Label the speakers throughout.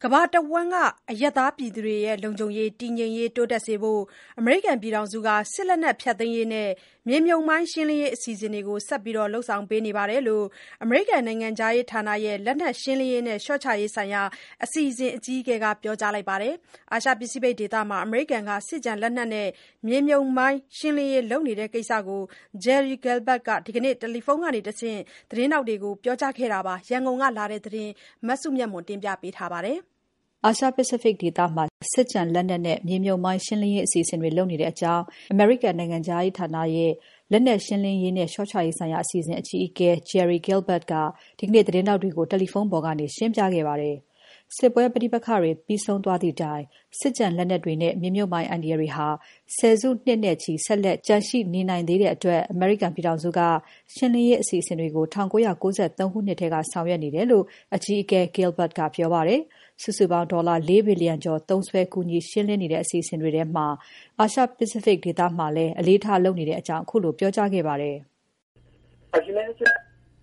Speaker 1: ကမ္ဘာတဝန်းကအရပ်သားပြည်သူတွေရဲ့လုံခြုံရေးတည်ငြိမ်ရေးတိုးတက်စေဖို့အမေရိကန်ပြည်ထောင်စုကစစ်လက်နက်ဖျက်သိမ်းရေးနဲ့မြေမြှုပ်မိုင်းရှင်းလင်းရေးအစီအစဉ်တွေကိုဆက်လက်လုပ်ဆောင်ပေးနေတယ်လို့အမေရိကန်နိုင်ငံခြားရေးဌာနရဲ့လက်နက်ရှင်းလင်းရေးနဲ့လျှော့ချရေးဆိုင်ရာအစီအစဉ်အကြီးအကဲကပြောကြားလိုက်ပါတယ်။အာရှပစိဖိတ်ဒေသမှာအမေရိကန်ကစစ်ကျန်လက်နက်နဲ့မြေမြှုပ်မိုင်းရှင်းလင်းရေးလုပ်နေတဲ့ကိစ္စကို Jerry Gilbert ကဒီကနေ့တယ်လီဖုန်းကနေတဆင့်သတင်းထောက်တွေကိုပြောကြားခဲ့တာပါ။ရန်ကုန်ကလာတဲ့သတင်းမစုမြတ်မွန်တင်ပြပေးထားပါတယ်။
Speaker 2: အာရှပစိဖိတ်ဒေသမှာစစ်ကျန်လက်နက်နဲ့မြေမြှုပ်မိုင်းရှင်းလင်းရေးအစီအစဉ်တွေလုပ်နေတဲ့အကြောင်းအမေရိကန်နိုင်ငံခြားရေးဌာနရဲ့လက်နက်ရှင်းလင်းရေးနဲ့လျှော့ချရေးဆိုင်ရာအစီအစဉ်အကြီးအကဲ Jerry Gilbert ကဒီကနေ့သတင်းထောက်တွေကိုတယ်လီဖုန်းပေါ်ကနေရှင်းပြခဲ့ပါတယ်။စစ်ပွဲပဋိပက္ခတွေပြီးဆုံးသွားသည့်တိုင်စစ်ကျန်လက်နက်တွေနဲ့မြေမြှုပ်မိုင်းအန္တရာယ်တွေဟာဆယ်စုနှစ်နဲ့ချီဆက်လက်ကျန်ရှိနေနိုင်သေးတဲ့အတွက်အမေရိကန်ပြည်ထောင်စုကရှင်းလင်းရေးအစီအစဉ်တွေကို1993ခုနှစ်ထဲကဆောင်ရွက်နေတယ်လို့အကြီးအကဲ Gilbert ကပြောပါတယ်။စုစုပေါင်းဒေါ်လာ4ဘီလီယံကျော်သုံးစွဲကူညီရှင်းလင်းနေတဲ့အစီအစဉ်တွေထဲမှာအာရှပစိဖိတ်ဒေသမှာလည်းအလေးထားလုပ်နေတဲ့အကြောင်းအခုလိုပြောကြားခဲ့ပါတယ်။
Speaker 3: Our humanitarian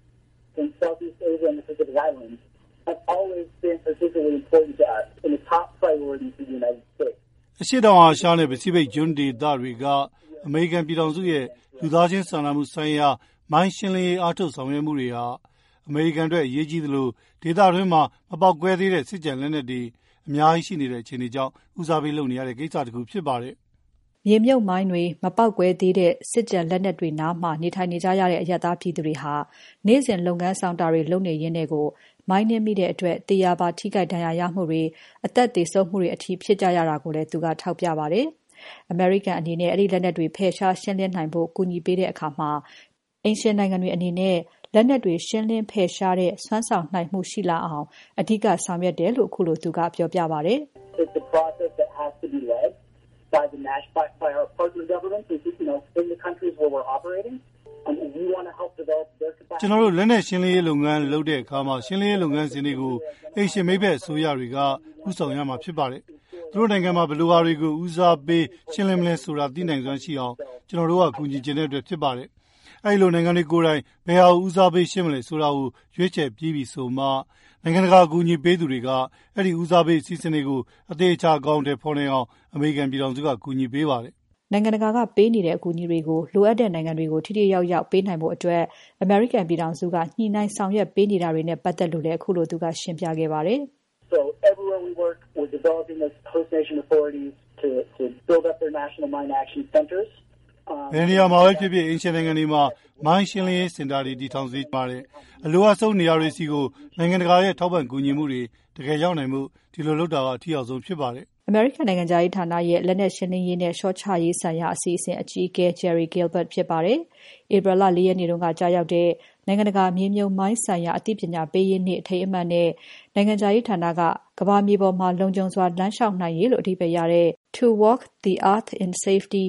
Speaker 3: in Southeast Asia and the Pacific Islands have always been particularly important to us and a top priority for the United States.
Speaker 4: အရှေ့တောင်အာရှနဲ့ပစိဖိတ်ကျွန်းဒေသတွေကအမေရိကန်ပြည်ထောင်စုရဲ့လူသားချင်းစာနာမှုဆိုင်ရာမိုင်းရှင်းလင်းရေးအားထုတ်ဆောင်ရွက်မှုတွေဟာအမေရိကန်အတွက်အရေးကြီးသလိုဒေသတွင်းမှာမပေါက်ကွဲသေးတဲ့စစ်ကြံလက်နက်တွေအများကြီးရှိနေတဲ့အခြေအနေကြောင့်ဦးစားပေးလုပ်နေရတဲ့ကိစ္စတစ်ခုဖြစ်ပါတယ်
Speaker 2: ။မြေမြုပ်မိုင်းတွေမပေါက်ကွဲသေးတဲ့စစ်ကြံလက်နက်တွေနားမှာနေထိုင်နေကြရတဲ့အရပ်သားပြည်သူတွေဟာနေ့စဉ်လုပ်ငန်းဆောင်တာတွေလုပ်နေရင်းနဲ့ကိုမိုင်းနှင်းမိတဲ့အတွက်တေးရပါထိခိုက်ဒဏ်ရာရမှုတွေအသက်သေဆုံးမှုတွေအထိဖြစ်ကြရတာကိုလည်းသူကထောက်ပြပါတယ်။အမေရိကန်အနေနဲ့အဲ့ဒီလက်နက်တွေဖယ်ရှားရှင်းလင်းနိုင်ဖို့ကူညီပေးတဲ့အခါမှာအိမ်ရှင်နိုင်ငံတွေအနေနဲ့လက်နက်တွေရှင်းလင်းဖယ်ရှားတဲ့စွမ်းဆောင်နိုင်မှုရှိလာအောင်အဓိကဆောင်ရွက်တယ်လို့အခုလိုသူကပြောပြပါတယ်။
Speaker 3: It's a process that has to be led by our partner governments in the countries where we're operating and we want to help develop their capacity.
Speaker 4: ကျွန်တော်တို့လက်နက်ရှင်းလင်းရေးလုပ်ငန်းလုပ်တဲ့အခါမှာရှင်းလင်းရေးလုပ်ငန်းစဉ်တွေကိုအိမ်ရှင်မိဘအစိုးရတွေကဥဆောင်ရမှာဖြစ်ပါတယ်။သူတို့နိုင်ငံမှာဘယ်လိုဟာတွေကိုဦးစားပေးရှင်းလင်းမလဲဆိုတာသိနိုင်စွမ်းရှိအောင်ကျွန်တော်တို့ကကူညီချင်တဲ့အတွက်ဖြစ်ပါတယ်။အဲဒီလိုနိုင်ငံတွေကိုယ်တိုင်ဘယ်ဟာကိုဦးစားပေးရှင်းမလဲဆိုတာကိုရွေးချယ်ပြီးပြီဆိုမှနိုင်ငံတကာအကူအညီပေးသူတွေကအဲ့ဒီဦးစားပေးအစီအစဉ်တွေကိုအသေးအချာအကောင့်တွေဖော်နေအောင်အမေရိကန်ပြည်ထောင်စုကကူညီပေးပါတယ်
Speaker 2: ။နိုင်ငံတကာကပေးနေတဲ့အကူအညီတွေကိုလိုအပ်တဲ့နိုင်ငံတွေကိုထိထိရောက်ရောက်ပေးနိုင်ဖို့အတွက်အမေရိကန်ပြည်ထောင်စုကညှိနှိုင်းဆောင်ရွက်ပေးနေတာတွေနဲ့ပတ်သက်လို့လည်းအခုလိုသူကရှင်းပြခဲ့ပါတယ်
Speaker 3: ။ So everywhere we work we're developing the host nation authorities to build up their national mine action centers.
Speaker 4: ဘယ်နေရာမှာပဲဖြစ်ဖြစ်အင်ရှင်နိုင်ငံတွေမှာမိုင်းရှင်းလင်းရေးစင်တာတွေတည်ထောင်စေပါတယ်။အလိုအဆုံးနေရာတွေစီကိုနိုင်ငံတကာရဲ့ထောက်ပံ့ကူညီမှုတွေတကယ်ရောက်နိုင်မှုဒီလိုလုပ်တာကအထူးအောင်ဆုံးဖြစ်ပါတယ်
Speaker 2: ။အမေရိကန်နိုင်ငံခြားရေးဌာနရဲ့လက်နက်ရှင်းလင်းရေးနဲ့ရှော့ချရေးဆိုင်ရာအစီအစဉ်အကြီးအကဲ Jerry Gilbert ဖြစ်ပါတယ်။ဧပြီလ4ရက်နေ့တုန်းကကြာရောက်တဲ့နိုင်ငံတကာမြေမြှုပ်မိုင်းဆိုင်ရာအသိပညာပေးရေးနေ့အထိမ်းအမှတ်နဲ့နိုင်ငံခြားရေးဌာနကကမ္ဘာမြေပေါ်မှာလုံခြုံစွာလမ်းလျှောက်နိုင်ရေးလို့အဓိပ္ပာယ်ရတဲ့ To Walk the Earth in Safety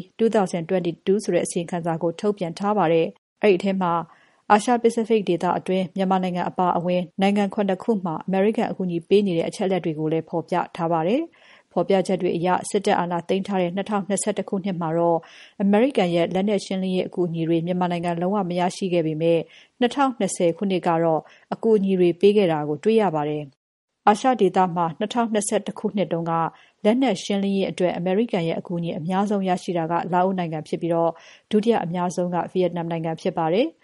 Speaker 2: 2022ဆိုတဲ့အစီရင်ခံစာကိုထုတ်ပြန်ထားပါတယ်။အဲ့ဒီအထဲမှာအာရှပစိဖိတ်ဒေသအတွင်းမြန်မာနိုင်ငံအပါအဝင်နိုင်ငံ9ခုမှာအမေရိကန်အကူအညီပေးနေတဲ့အချက်အလက်တွေကိုလည်းဖော်ပြထားပါတယ်။ဖော်ပြချက်တွေအရစစ်တပ်အာဏာသိမ်းထားတဲ့2021ခုနှစ်မှာတော့အမေရိကန်ရဲ့လက်နက်ရှင်းလင်းရေးအကူအညီတွေမြန်မာနိုင်ငံလုံးဝမရရှိခဲ့ပေမဲ့2020ခုနှစ်ကတော့အကူအညီတွေပေးခဲ့တာကိုတွေ့ရပါတယ်။အာရှဒေသမှာ2021ခုနှစ်တုန်းကလက်နက်ရှင်းလင်းရေးအတွက်အမေရိကန်ရဲ့အကူအညီအများဆုံးရရှိတာကလာအိုနိုင်ငံဖြစ်ပြီးတော့ဒုတိယအများဆုံးကဗီယက်နမ်နိုင်ငံဖြစ်ပါတယ်။